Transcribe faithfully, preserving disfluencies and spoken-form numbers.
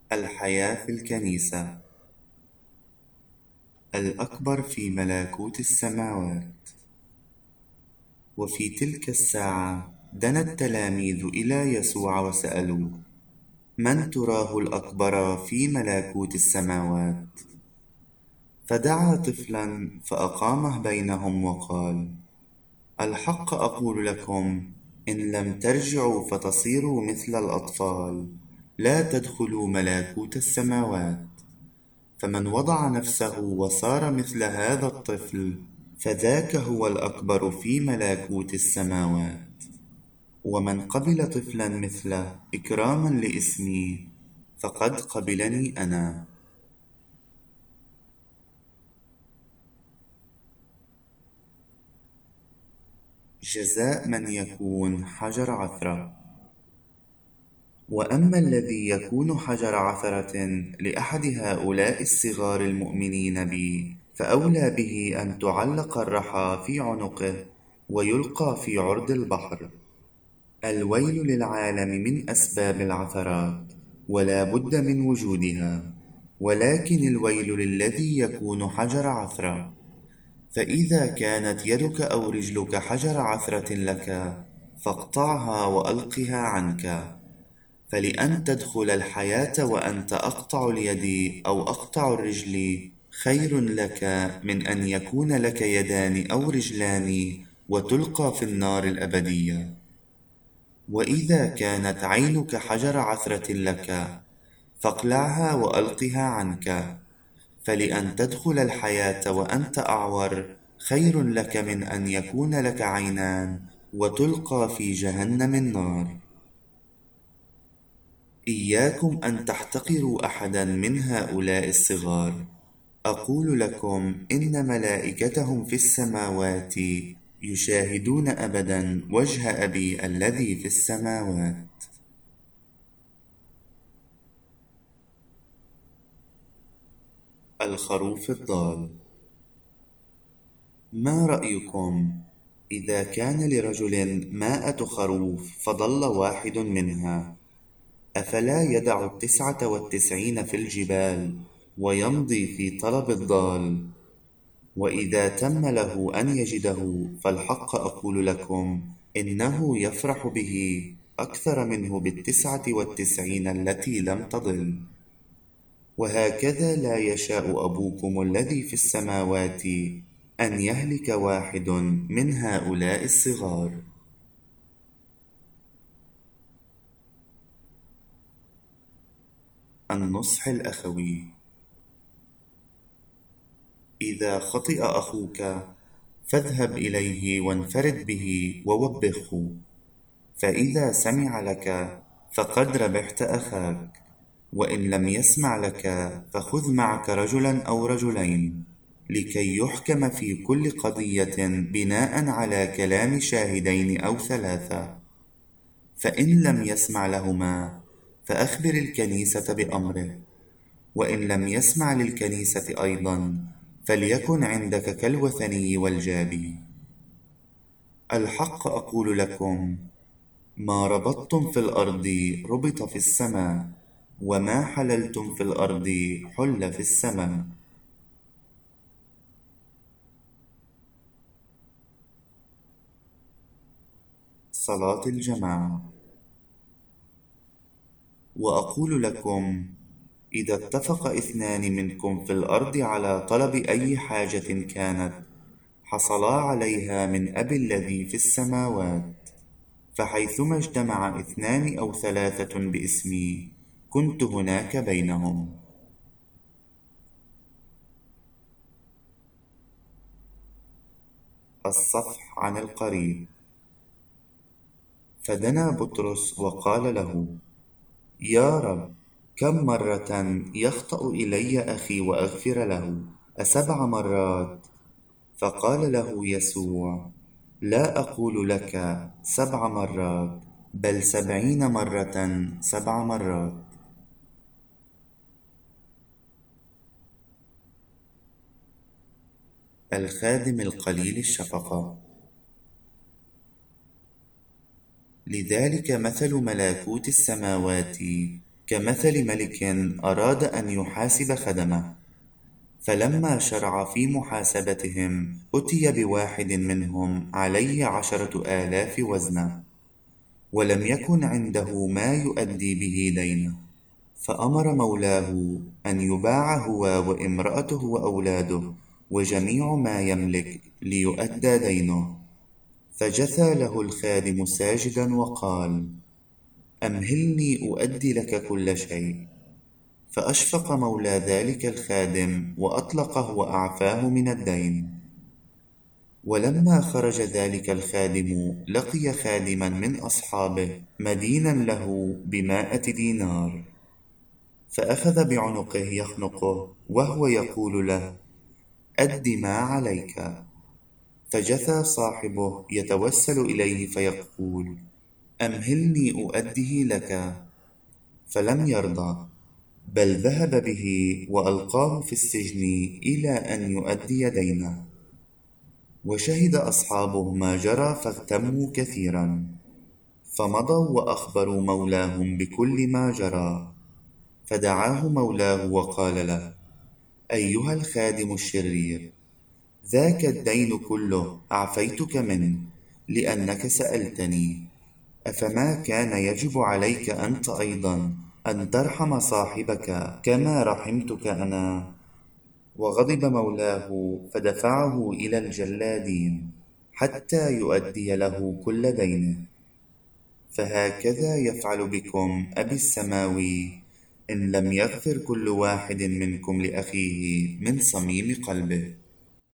الحياة في الكنيسة. الأكبر في ملكوت السماوات. وفي تلك الساعة دنا التلاميذ إلى يسوع وسألوه: من تراه الأكبر في ملكوت السماوات؟ فدعا طفلا فأقامه بينهم وقال: الحق أقول لكم، إن لم ترجعوا فتصيروا مثل الأطفال لا تدخلوا ملكوت السماوات. فمن وضع نفسه وصار مثل هذا الطفل فذاك هو الأكبر في ملكوت السماوات. ومن قبل طفلا مثله إكراما لاسمي فقد قبلني أنا. جزاء من يكون حجر عثرة. وأما الذي يكون حجر عثرة لأحد هؤلاء الصغار المؤمنين بي فأولى به أن تعلق الرحى في عنقه ويلقى في عرض البحر. الويل للعالم من أسباب العثرات، ولا بد من وجودها، ولكن الويل للذي يكون حجر عثرة. فإذا كانت يدك أو رجلك حجر عثرة لك فاقطعها وألقها عنك. فلأن تدخل الحياة وأنت أقطع اليد أو أقطع الرجل خير لك من أن يكون لك يدان أو رجلان وتلقى في النار الأبدية. وإذا كانت عينك حجر عثرة لك فاقلعها وألقها عنك. فلأن تدخل الحياة وأنت أعور خير لك من أن يكون لك عينان وتلقى في جهنم النار. إياكم أن تحتقروا أحدا من هؤلاء الصغار. أقول لكم إن ملائكتهم في السماوات يشاهدون أبدا وجه أبي الذي في السماوات. الخروف الضال. ما رأيكم إذا كان لرجل مائة خروف فضل واحد منها، أفلا يدع التسعة والتسعين في الجبال ويمضي في طلب الضال؟ وإذا تم له أن يجده فالحق أقول لكم إنه يفرح به أكثر منه بالتسعة والتسعين التي لم تضل. وهكذا لا يشاء أبوكم الذي في السماوات أن يهلك واحد من هؤلاء الصغار. النصح الأخوي. إذا خطئ أخوك فاذهب إليه وانفرد به ووبخه، فإذا سمع لك فقد ربحت أخاك، وإن لم يسمع لك فخذ معك رجلا أو رجلين لكي يحكم في كل قضية بناء على كلام شاهدين أو ثلاثة. فإن لم يسمع لهما فأخبر الكنيسة بأمره، وإن لم يسمع للكنيسة أيضا فليكن عندك كالوثني والجابي. الحق أقول لكم، ما ربطتم في الأرض ربط في السماء، وما حللتم في الأرض حل في السماء. صلاة الجماعة. وأقول لكم، إذا اتفق اثنان منكم في الأرض على طلب أي حاجة كانت حصلا عليها من أبي الذي في السماوات. فحيثما اجتمع اثنان أو ثلاثة باسمي كنت هناك بينهم. الصفح عن القريب. فدنا بطرس وقال له: يا رب، كم مرة يخطأ إلي أخي وأغفر له؟ أسبع مرات؟ فقال له يسوع: لا أقول لك سبع مرات، بل سبعين مرة سبع مرات. الخادم القليل الشفقة. لذلك مثل ملكوت السماوات كمثل ملك أراد أن يحاسب خدمه، فلما شرع في محاسبتهم أتي بواحد منهم عليه عشرة آلاف وزنة، ولم يكن عنده ما يؤدي به دينه، فأمر مولاه أن يباع هو وامرأته وأولاده وجميع ما يملك ليؤدى دينه. فجثى له الخادم ساجدا وقال: أمهلني أؤدي لك كل شيء. فأشفق مولى ذلك الخادم وأطلقه وأعفاه من الدين. ولما خرج ذلك الخادم لقي خادما من أصحابه مدينا له بمائة دينار، فأخذ بعنقه يخنقه وهو يقول له: أد ما عليك. فجثى صاحبه يتوسل إليه فيقول: أمهلني أؤديه لك. فلم يرضى، بل ذهب به وألقاه في السجن إلى أن يؤدي دينه. وشهد أصحابه ما جرى فاغتموا كثيرا، فمضوا وأخبروا مولاهم بكل ما جرى. فدعاه مولاه وقال له: أيها الخادم الشرير، ذاك الدين كله أعفيتك منه لأنك سألتني، أفما كان يجب عليك أنت أيضا أن ترحم صاحبك كما رحمتك أنا؟ وغضب مولاه فدفعه إلى الجلادين حتى يؤدي له كل دينه. فهكذا يفعل بكم أبي السماوي إن لم يغفر كل واحد منكم لأخيه من صميم قلبه.